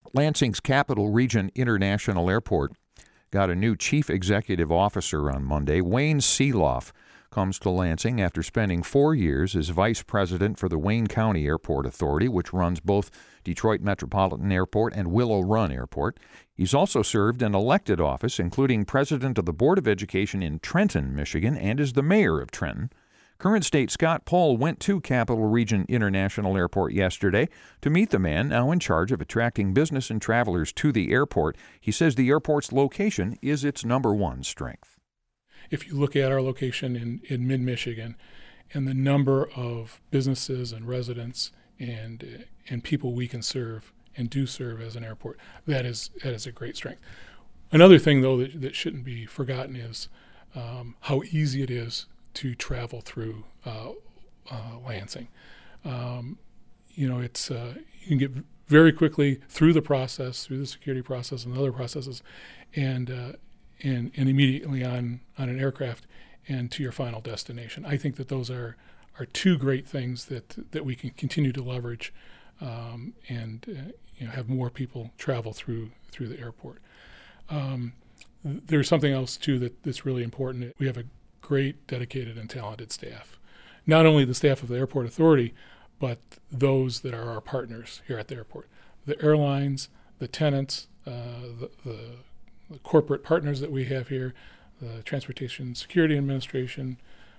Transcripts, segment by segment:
Lansing's Capital Region International Airport got a new chief executive officer on Monday. Wayne Seeloff comes to Lansing after spending 4 years as vice president for the Wayne County Airport Authority, which runs both Detroit Metropolitan Airport and Willow Run Airport. He's also served in elected office, including president of the Board of Education in Trenton, Michigan, and is the mayor of Trenton. Current state Scott Pohl went to Capital Region International Airport yesterday to meet the man now in charge of attracting business and travelers to the airport. He says the airport's location is its number one strength. If you look at our location in mid-Michigan and the number of businesses and residents and people we can serve and do serve as an airport, that is a great strength. Another thing, though, that shouldn't be forgotten is how easy it is to travel through Lansing. It's you can get very quickly through the process, through the security process and other processes, and immediately on an aircraft and to your final destination. I think that those are two great things that we can continue to leverage and have more people travel through the airport. There's something else too that's really important. We have a great, dedicated, and talented staff. Not only the staff of the Airport Authority, but those that are our partners here at the airport. The airlines, the tenants, the corporate partners that we have here, the Transportation Security Administration,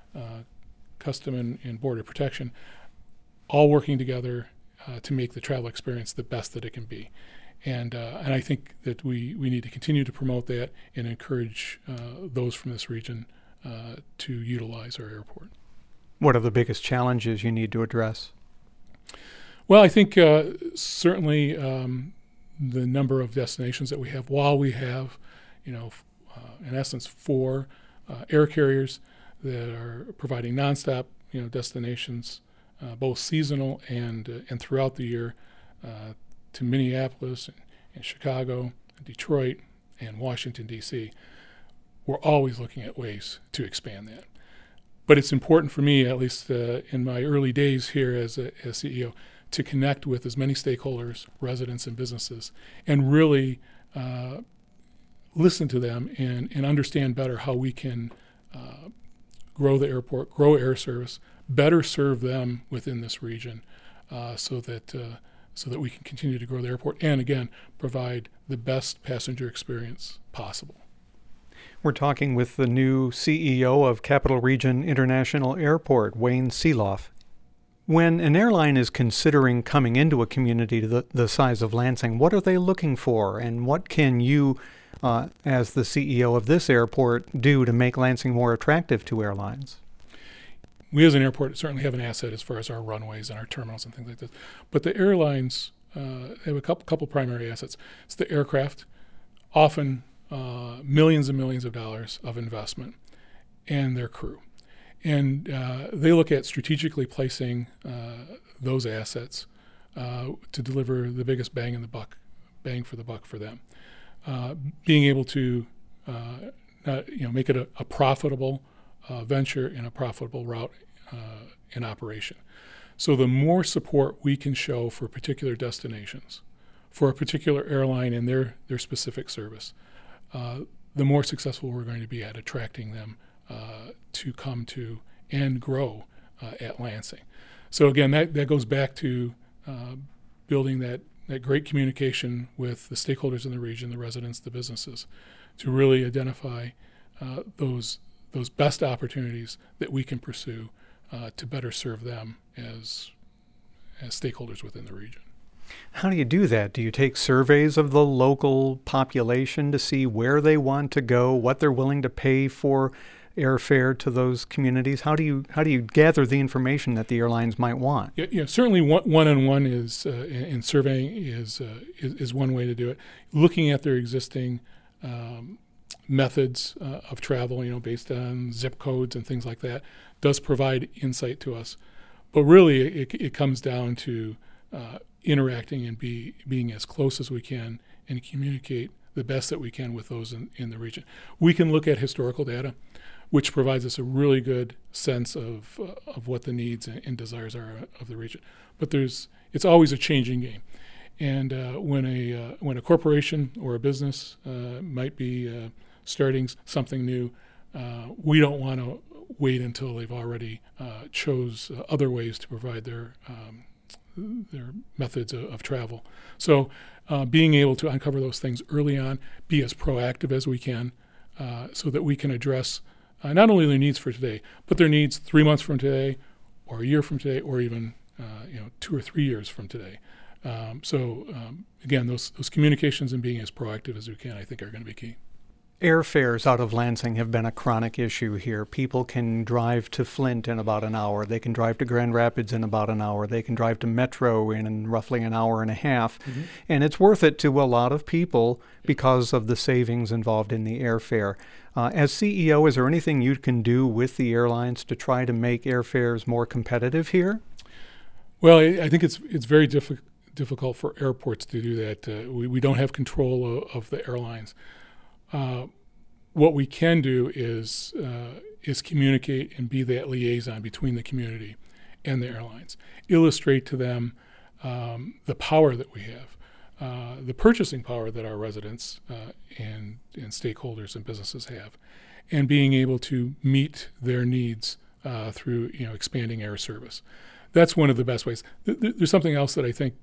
Custom and Border Protection, all working together to make the travel experience the best that it can be. And I think that we need to continue to promote that and encourage those from this region to utilize our airport. What are the biggest challenges you need to address? Well, I think certainly the number of destinations that we have. While we have, in essence, 4 air carriers that are providing nonstop, destinations, both seasonal and throughout the year, to Minneapolis and Chicago, and Detroit, and Washington, D.C. We're always looking at ways to expand that. But it's important for me, at least in my early days here as CEO, to connect with as many stakeholders, residents, and businesses, and really listen to them and understand better how we can grow the airport, grow air service, better serve them within this region, so that we can continue to grow the airport and, again, provide the best passenger experience possible. We're talking with the new CEO of Capital Region International Airport, Wayne Seeloff. When an airline is considering coming into a community the size of Lansing, what are they looking for, and what can you, as the CEO of this airport, do to make Lansing more attractive to airlines? We as an airport certainly have an asset as far as our runways and our terminals and things like this. But the airlines have a couple primary assets. It's the aircraft, often millions and millions of dollars of investment, and their crew. And they look at strategically placing those assets to deliver the biggest bang for the buck for them. Being able to make it a profitable venture and a profitable route in operation. So the more support we can show for particular destinations, for a particular airline and their specific service, the more successful we're going to be at attracting them to come to and grow at Lansing. So again, that goes back to building that great communication with the stakeholders in the region, the residents, the businesses, to really identify those best opportunities that we can pursue to better serve them as stakeholders within the region. How do you do that? Do you take surveys of the local population to see where they want to go, what they're willing to pay for airfare to those communities? How do you gather the information that the airlines might want? Yeah, certainly one-on-one is in surveying is one way to do it. Looking at their existing methods of travel, based on zip codes and things like that, does provide insight to us. But really, it comes down to interacting and being as close as we can and communicate the best that we can with those in the region. We can look at historical data, which provides us a really good sense of what the needs and desires are of the region. But it's always a changing game. And when a corporation or a business might be starting something new, we don't want to wait until they've already chose other ways to provide their methods of travel. So being able to uncover those things early on, be as proactive as we can, so that we can address not only their needs for today, but their needs 3 months from today, or a year from today, or even 2 or 3 years from today. Again, those communications and being as proactive as we can, I think, are going to be key. Airfares out of Lansing have been a chronic issue here. People can drive to Flint in about an hour. They can drive to Grand Rapids in about an hour. They can drive to Metro in roughly an hour and a half. Mm-hmm. And it's worth it to a lot of people because of the savings involved in the airfare. As CEO, is there anything you can do with the airlines to try to make airfares more competitive here? Well, I think it's very difficult for airports to do that. We don't have control of the airlines. What we can do is communicate and be that liaison between the community and the airlines. Illustrate to them the power that we have, the purchasing power that our residents and stakeholders and businesses have, and being able to meet their needs through expanding air service. That's one of the best ways. There's something else that I think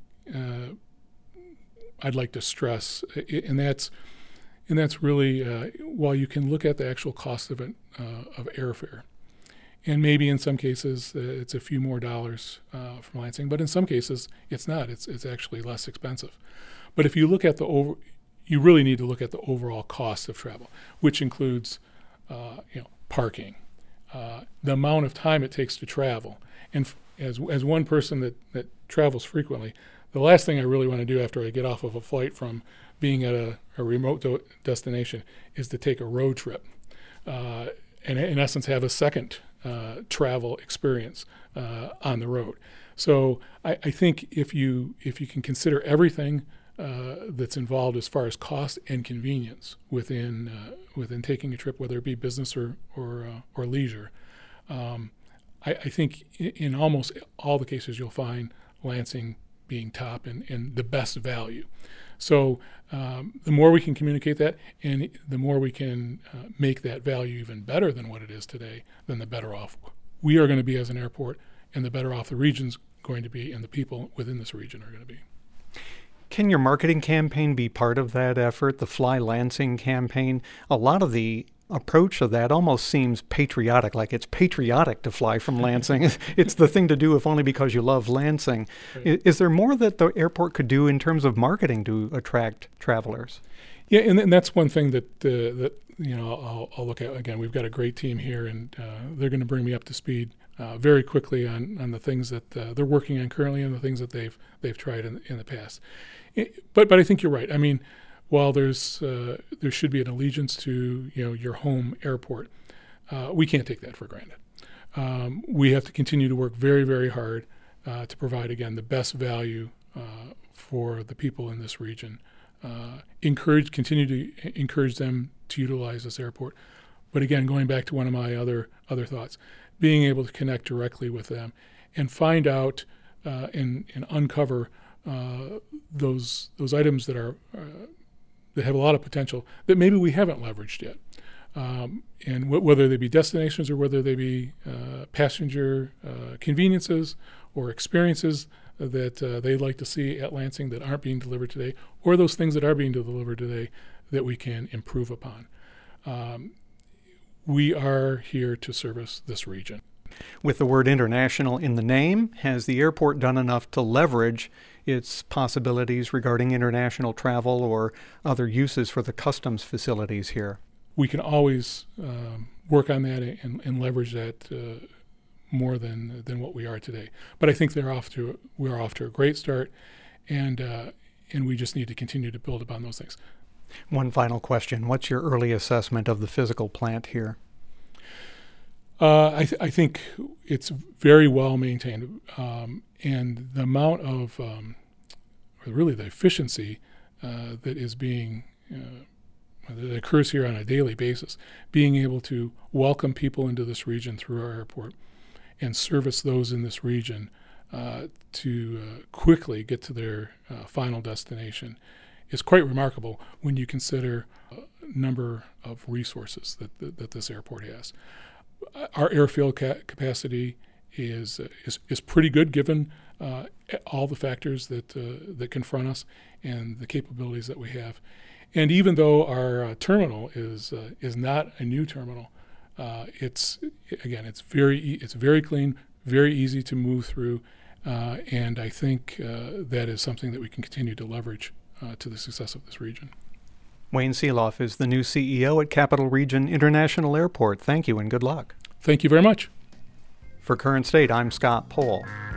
I'd like to stress, and that's really while you can look at the actual cost of airfare, and maybe in some cases it's a few more dollars from Lansing, but in some cases it's not. It's actually less expensive. But if you look at you really need to look at the overall cost of travel, which includes parking, the amount of time it takes to travel, and as one person that travels frequently, the last thing I really want to do after I get off of a flight from being at a remote destination is to take a road trip and in essence have a second travel experience on the road. So I think if you can consider everything that's involved as far as cost and convenience within taking a trip, whether it be business or leisure, I think in almost all the cases you'll find Lansing being top and the best value. So the more we can communicate that, and the more we can make that value even better than what it is today, then the better off we are going to be as an airport, and the better off the region's going to be, and the people within this region are going to be. Can your marketing campaign be part of that effort, the Fly Lansing campaign? A lot of the approach of that almost seems patriotic, like it's patriotic to fly from Lansing. It's the thing to do, if only because you love Lansing. Right. Is there more that the airport could do in terms of marketing to attract travelers? Yeah, and that's one thing that I'll look at. Again, we've got a great team here, and they're going to bring me up to speed very quickly on the things that they're working on currently and the things that they've tried in the past. But I think you're right. I mean, while there should be an allegiance to your home airport, we can't take that for granted. We have to continue to work very, very hard to provide, again, the best value for the people in this region. Continue to encourage them to utilize this airport. But again, going back to one of my other thoughts, being able to connect directly with them and find out and uncover those items that are that have a lot of potential that maybe we haven't leveraged yet. And whether they be destinations or whether they be passenger conveniences or experiences that they'd like to see at Lansing that aren't being delivered today, or those things that are being delivered today that we can improve upon. We are here to service this region. With the word international in the name, has the airport done enough to leverage its possibilities regarding international travel or other uses for the customs facilities here? We can always work on that and leverage that more than what we are today. But I think we're off to a great start, and we just need to continue to build upon those things. One final question. What's your early assessment of the physical plant here? I think it's very well maintained, and the amount of, really the efficiency that is being, that occurs here on a daily basis, being able to welcome people into this region through our airport and service those in this region to quickly get to their final destination is quite remarkable when you consider number of resources that this airport has. Our airfield capacity is pretty good given all the factors that confront us and the capabilities that we have. And even though our terminal is not a new terminal, it's very clean, very easy to move through, and I think that is something that we can continue to leverage to the success of this region. Wayne Seeloff is the new CEO at Capital Region International Airport. Thank you and good luck. Thank you very much. For Current State, I'm Scott Pohl.